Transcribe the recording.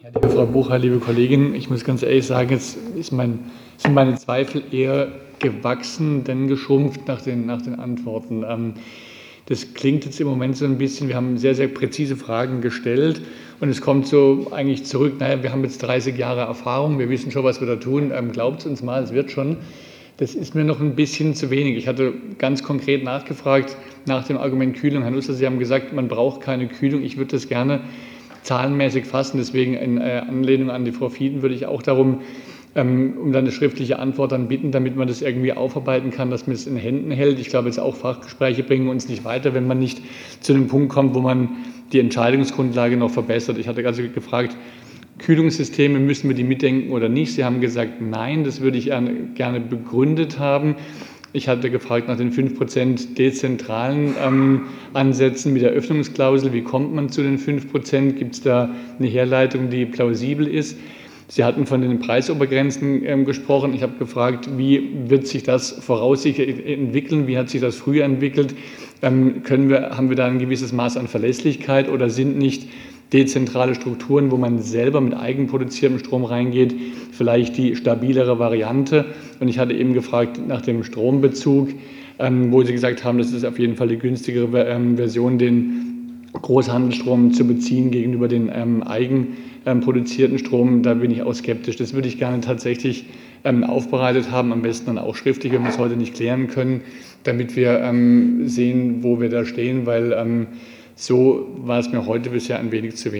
Ja, liebe Frau Bucher, liebe Kollegin, ich muss ganz ehrlich sagen, jetzt sind meine Zweifel eher gewachsen, denn geschrumpft nach den Antworten. Das klingt jetzt im Moment so ein bisschen, wir haben sehr, sehr präzise Fragen gestellt und es kommt so eigentlich zurück, naja, wir haben jetzt 30 Jahre Erfahrung, wir wissen schon, was wir da tun, glaubt uns mal, es wird schon. Das ist mir noch ein bisschen zu wenig. Ich hatte ganz konkret nachgefragt nach dem Argument Kühlung. Herr Nussler, Sie haben gesagt, man braucht keine Kühlung. Ich würde das gerne zahlenmäßig fassen. Deswegen in Anlehnung an die Frau Fieden würde ich auch darum, um dann eine schriftliche Antwort dann bitten, damit man das irgendwie aufarbeiten kann, dass man es in Händen hält. Ich glaube, jetzt auch Fachgespräche bringen uns nicht weiter, wenn man nicht zu dem Punkt kommt, wo man die Entscheidungsgrundlage noch verbessert. Ich hatte also gefragt, Kühlungssysteme, müssen wir die mitdenken oder nicht? Sie haben gesagt, nein, das würde ich gerne begründet haben. Ich hatte gefragt nach den 5% dezentralen Ansätzen mit der Öffnungsklausel. Wie kommt man zu den 5%? Gibt es da eine Herleitung, die plausibel ist? Sie hatten von den Preisobergrenzen gesprochen. Ich habe gefragt, wie wird sich das voraussichtlich entwickeln? Wie hat sich das früher entwickelt? Haben wir da ein gewisses Maß an Verlässlichkeit oder sind nicht dezentrale Strukturen, wo man selber mit eigenproduziertem Strom reingeht, vielleicht die stabilere Variante? Und ich hatte eben gefragt nach dem Strombezug, wo Sie gesagt haben, das ist auf jeden Fall die günstigere Version, den Großhandelsstrom zu beziehen gegenüber den eigenproduzierten Strom. Da bin ich auch skeptisch. Das würde ich gerne tatsächlich aufbereitet haben, am besten dann auch schriftlich, wenn wir es heute nicht klären können, damit wir sehen, wo wir da stehen, weil so war es mir heute bisher ein wenig zu wenig.